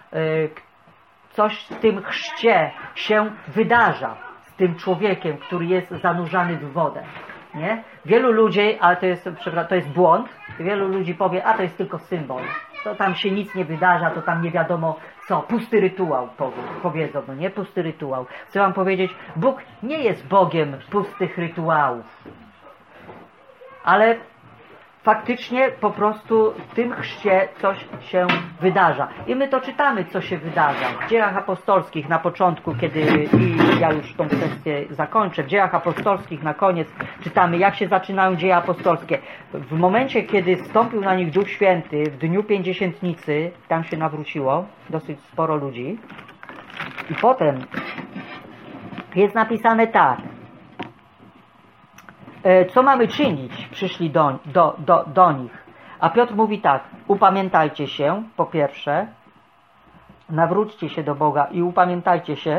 Coś w tym chrzcie się wydarza z tym człowiekiem, który jest zanurzany w wodę. Nie? Wielu ludzi, ale to jest błąd, wielu ludzi powie, a to jest tylko symbol. To tam się nic nie wydarza, to tam nie wiadomo co, pusty rytuał powiedzą, no nie, pusty rytuał. Chcę wam powiedzieć, Bóg nie jest Bogiem pustych rytuałów. Ale faktycznie po prostu w tym chrzcie coś się wydarza. I my to czytamy, co się wydarza. W Dziejach Apostolskich na początku, i ja już tą kwestię zakończę, w Dziejach Apostolskich na koniec czytamy, jak się zaczynają Dzieje Apostolskie. W momencie, kiedy zstąpił na nich Duch Święty, w dniu Pięćdziesiętnicy, tam się nawróciło dosyć sporo ludzi. I potem jest napisane tak. Co mamy czynić? Przyszli do nich. A Piotr mówi tak, upamiętajcie się, po pierwsze, nawróćcie się do Boga i upamiętajcie się.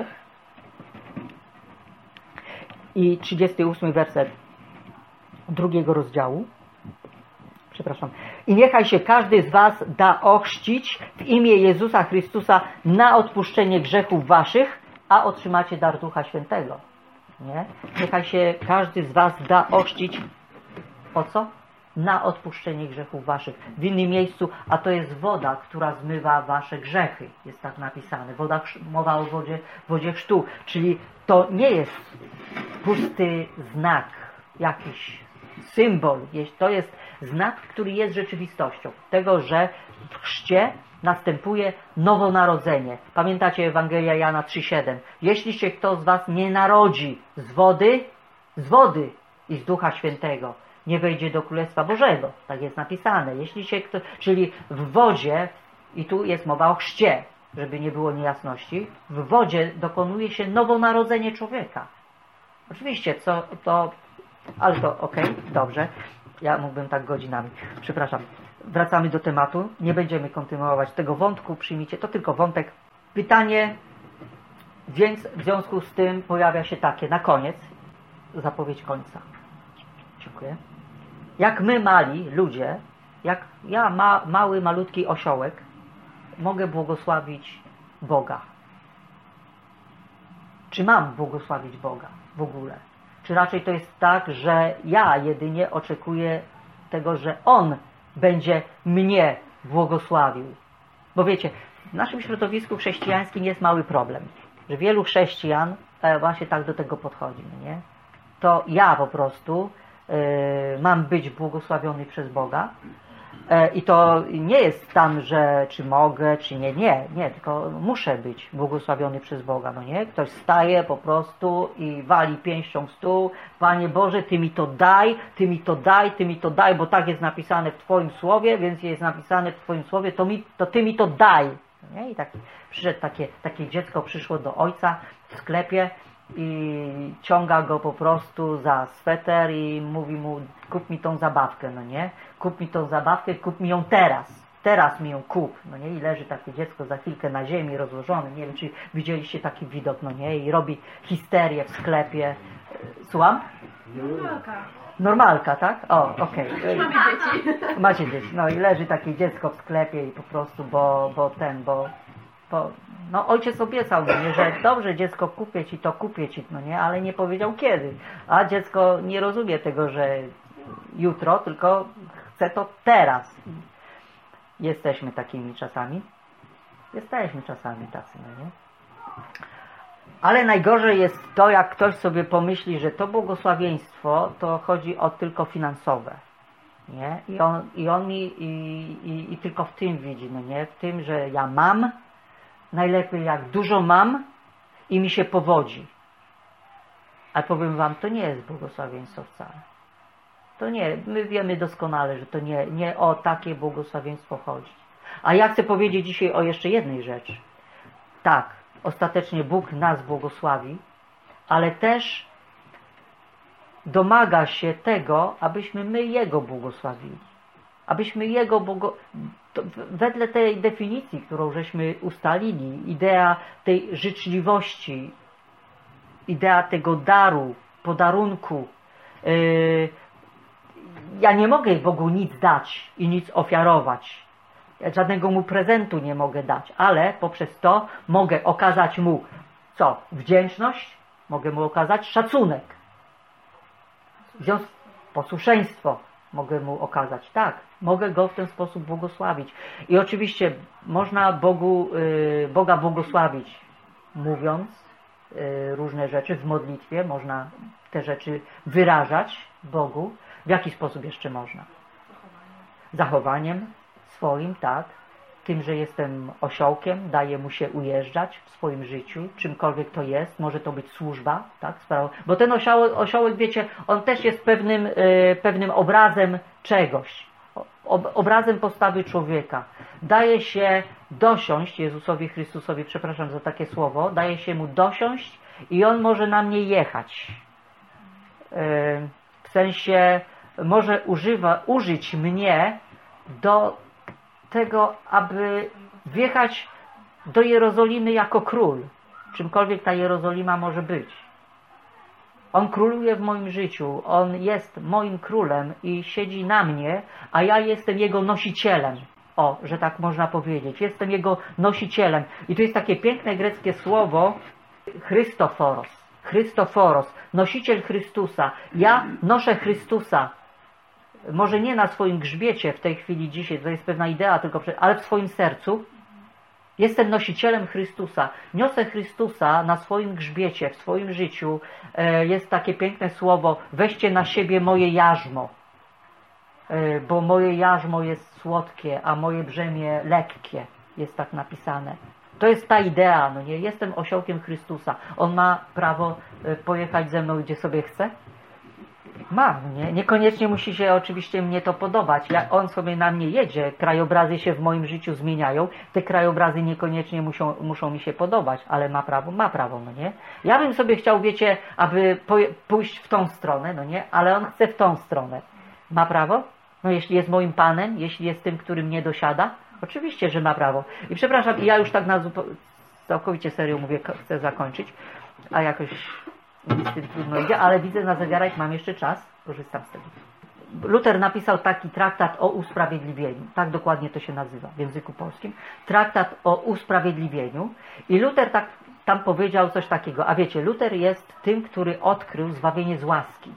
I 38 werset 2 rozdziału. Przepraszam. I niechaj się każdy z was da ochrzcić w imię Jezusa Chrystusa na odpuszczenie grzechów waszych, a otrzymacie dar Ducha Świętego. Nie? Niechaj się każdy z was da ochrzcić o co? Na odpuszczenie grzechów waszych. W innym miejscu, a to jest woda, która zmywa wasze grzechy. Jest tak napisane. Mowa o wodzie chrztu. Czyli to nie jest pusty znak, jakiś symbol. To jest znak, który jest rzeczywistością. Tego, że w chrzcie następuje nowonarodzenie. Pamiętacie Ewangelia Jana 3,7. Jeśli się kto z was nie narodzi z wody i z Ducha Świętego, nie wejdzie do Królestwa Bożego. Tak jest napisane. Czyli w wodzie, i tu jest mowa o chrzcie, żeby nie było niejasności, w wodzie dokonuje się nowonarodzenie człowieka. Oczywiście, ale to okej, dobrze. Ja mógłbym tak godzinami. Przepraszam. Wracamy do tematu. Nie będziemy kontynuować tego wątku. Przyjmijcie, to tylko wątek. Pytanie, więc w związku z tym pojawia się takie, na koniec, zapowiedź końca. Dziękuję. Jak my mali ludzie, jak ja mały, malutki osiołek, mogę błogosławić Boga? Czy mam błogosławić Boga w ogóle? Czy raczej to jest tak, że ja jedynie oczekuję tego, że On będzie mnie błogosławił? Bo wiecie, w naszym środowisku chrześcijańskim jest mały problem, że wielu chrześcijan właśnie tak do tego podchodzi, nie? To ja po prostu mam być błogosławiony przez Boga i to nie jest tam, że czy mogę, czy nie, tylko muszę być błogosławiony przez Boga, no nie? Ktoś staje po prostu i wali pięścią w stół, Panie Boże, Ty mi to daj, Ty mi to daj, Ty mi to daj, bo tak jest napisane w Twoim Słowie, więc jest napisane w Twoim Słowie, to Ty mi to daj. Nie? I przyszedł takie dziecko przyszło do ojca w sklepie i ciąga go po prostu za sweter i mówi mu, kup mi tą zabawkę, no nie? Kup mi tą zabawkę, kup mi ją teraz mi ją kup, no nie? I leży takie dziecko za chwilkę na ziemi rozłożone, nie wiem, czy widzieliście taki widok, no nie? I robi histerię w sklepie. Słucham? Normalka, tak? O, okej. Mamy dzieci. Macie dzieci, no i leży takie dziecko w sklepie i po prostu, bo No ojciec obiecał mi, że dobrze dziecko, kupię ci, no nie, ale nie powiedział kiedy. A dziecko nie rozumie tego, że jutro, tylko chce to teraz. Jesteśmy takimi czasami. Jesteśmy czasami tacy, no nie? Ale najgorzej jest to, jak ktoś sobie pomyśli, że to błogosławieństwo to chodzi o tylko finansowe. Nie? I on mi tylko w tym widzi, no nie? W tym, że ja mam, najlepiej jak dużo mam i mi się powodzi. Ale powiem wam, to nie jest błogosławieństwo wcale. To nie, my wiemy doskonale, że to nie o takie błogosławieństwo chodzi. A ja chcę powiedzieć dzisiaj o jeszcze jednej rzeczy. Tak, ostatecznie Bóg nas błogosławi, ale też domaga się tego, abyśmy my Jego błogosławili. Abyśmy Jego wedle tej definicji, którą żeśmy ustalili, idea tej życzliwości, idea tego daru, podarunku. Ja nie mogę Bogu nic dać i nic ofiarować. Ja żadnego Mu prezentu nie mogę dać, ale poprzez to mogę okazać Mu co? Wdzięczność, mogę Mu okazać szacunek. Posłuszeństwo mogę Mu okazać. Tak, mogę Go w ten sposób błogosławić. I oczywiście można Boga błogosławić, mówiąc różne rzeczy w modlitwie. Można te rzeczy wyrażać Bogu. W jaki sposób jeszcze można? Zachowaniem swoim, tak. Tym, że jestem osiołkiem, daję mu się ujeżdżać w swoim życiu, czymkolwiek to jest. Może to być służba, tak? Bo ten osiołek, wiecie, on też jest pewnym obrazem czegoś. Obrazem postawy człowieka. Daje się dosiąść Jezusowi Chrystusowi, przepraszam za takie słowo, daje się mu dosiąść i on może na mnie jechać. W sensie może użyć mnie do tego, aby wjechać do Jerozolimy jako król. Czymkolwiek ta Jerozolima może być. On króluje w moim życiu. On jest moim królem i siedzi na mnie, a ja jestem Jego nosicielem. O, że tak można powiedzieć. Jestem Jego nosicielem. I to jest takie piękne greckie słowo Chrystoforos. Chrystoforos. Nosiciel Chrystusa. Ja noszę Chrystusa. Może nie na swoim grzbiecie w tej chwili dzisiaj, to jest pewna idea, ale w swoim sercu. Jestem nosicielem Chrystusa. Niosę Chrystusa na swoim grzbiecie, w swoim życiu. Jest takie piękne słowo, weźcie na siebie moje jarzmo. Bo moje jarzmo jest słodkie, a moje brzemię lekkie. Jest tak napisane. To jest ta idea, no nie? Jestem osiołkiem Chrystusa. On ma prawo pojechać ze mną, gdzie sobie chce? Ma, nie? Niekoniecznie musi się oczywiście mnie to podobać. Jak on sobie na mnie jedzie, krajobrazy się w moim życiu zmieniają, te krajobrazy niekoniecznie muszą mi się podobać, ale ma prawo, no nie? Ja bym sobie chciał, wiecie, aby pójść w tą stronę, no nie? Ale on chce w tą stronę. Ma prawo? No jeśli jest moim panem, jeśli jest tym, który mnie dosiada, oczywiście, że ma prawo. I przepraszam, ja już tak całkowicie serio mówię, chcę zakończyć, a jakoś z tym trudno idzie, ale widzę na zegarek, mam jeszcze czas, korzystam z tego. Luter napisał taki traktat o usprawiedliwieniu, tak dokładnie to się nazywa w języku polskim, traktat o usprawiedliwieniu i Luter tam powiedział coś takiego, a wiecie, Luter jest tym, który odkrył zbawienie z łaski,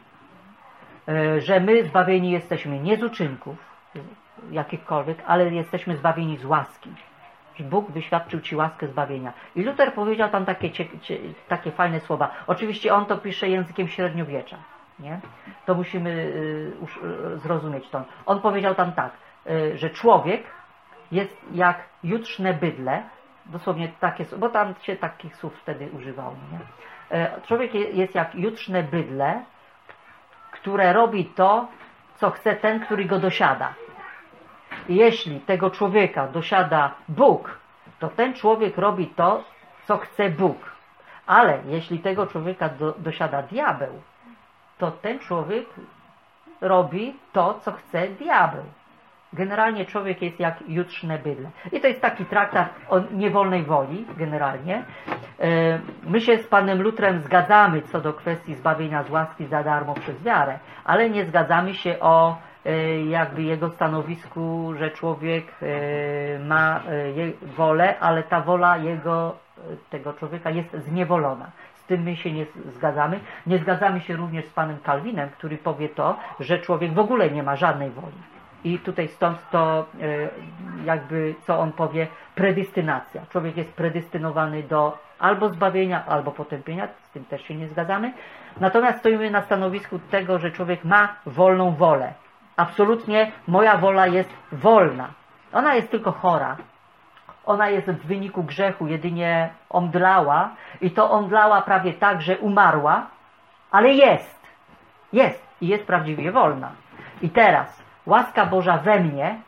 że my zbawieni jesteśmy nie z uczynków jakichkolwiek, ale jesteśmy zbawieni z łaski. Bóg wyświadczył Ci łaskę zbawienia. I Luter powiedział tam takie fajne słowa. Oczywiście on to pisze językiem średniowiecza. Nie? To musimy zrozumieć to. On powiedział tam tak, że człowiek jest jak jutrzne bydlę, dosłownie takie, bo tam się takich słów wtedy używało. Nie? Człowiek jest jak jutrzne bydlę, które robi to, co chce ten, który go dosiada. I jeśli tego człowieka dosiada Bóg, to ten człowiek robi to, co chce Bóg. Ale jeśli tego człowieka dosiada diabeł, to ten człowiek robi to, co chce diabeł. Generalnie człowiek jest jak jutrzne bydlę. I to jest taki traktat o niewolnej woli, generalnie. My się z panem Lutrem zgadzamy co do kwestii zbawienia z łaski za darmo przez wiarę, ale nie zgadzamy się o jakby jego stanowisku, że człowiek ma wolę, ale ta wola tego człowieka jest zniewolona. Z tym my się nie zgadzamy. Nie zgadzamy się również z panem Kalwinem, który powie to, że człowiek w ogóle nie ma żadnej woli. I tutaj stąd to jakby, co on powie, predestynacja. Człowiek jest predestynowany do albo zbawienia, albo potępienia. Z tym też się nie zgadzamy. Natomiast stoimy na stanowisku tego, że człowiek ma wolną wolę. Absolutnie moja wola jest wolna. Ona jest tylko chora. Ona jest w wyniku grzechu jedynie omdlała i to omdlała prawie tak, że umarła, ale jest. Jest i jest prawdziwie wolna. I teraz łaska Boża we mnie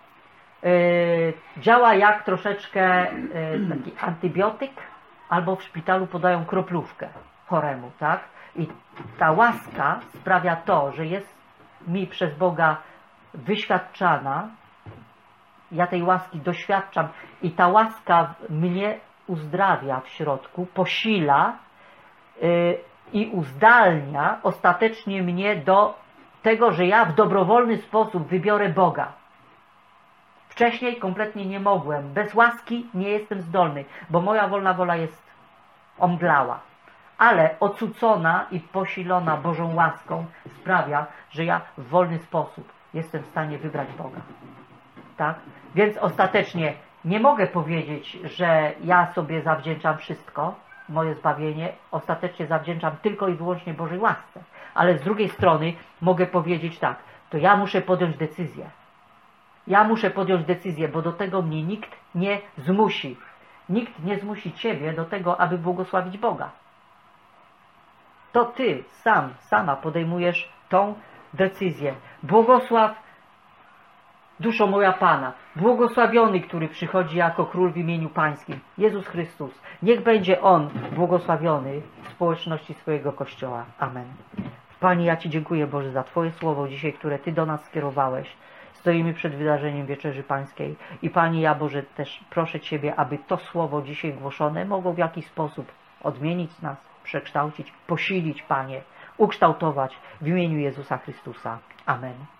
działa jak troszeczkę taki antybiotyk, albo w szpitalu podają kroplówkę choremu, tak? I ta łaska sprawia to, że jest mi przez Boga wyświadczana, ja tej łaski doświadczam i ta łaska mnie uzdrawia w środku, posila i uzdalnia ostatecznie mnie do tego, że ja w dobrowolny sposób wybiorę Boga. Wcześniej kompletnie nie mogłem. Bez łaski nie jestem zdolny, bo moja wolna wola jest omdlała. Ale ocucona i posilona Bożą łaską sprawia, że ja w wolny sposób jestem w stanie wybrać Boga. Tak? Więc ostatecznie nie mogę powiedzieć, że ja sobie zawdzięczam wszystko, moje zbawienie, ostatecznie zawdzięczam tylko i wyłącznie Bożej łasce. Ale z drugiej strony mogę powiedzieć tak, to ja muszę podjąć decyzję. Ja muszę podjąć decyzję, bo do tego mnie nikt nie zmusi. Nikt nie zmusi ciebie do tego, aby błogosławić Boga. To ty sama podejmujesz tą decyzję. Błogosław duszo moja Pana, błogosławiony, który przychodzi jako Król w imieniu Pańskim, Jezus Chrystus. Niech będzie On błogosławiony w społeczności swojego Kościoła. Amen. Panie, ja Ci dziękuję, Boże, za Twoje słowo dzisiaj, które Ty do nas skierowałeś. Stoimy przed wydarzeniem Wieczerzy Pańskiej. I Panie, ja, Boże, też proszę Ciebie, aby to słowo dzisiaj głoszone mogło w jakiś sposób odmienić nas, przekształcić, posilić, Panie, ukształtować w imieniu Jezusa Chrystusa. Amen.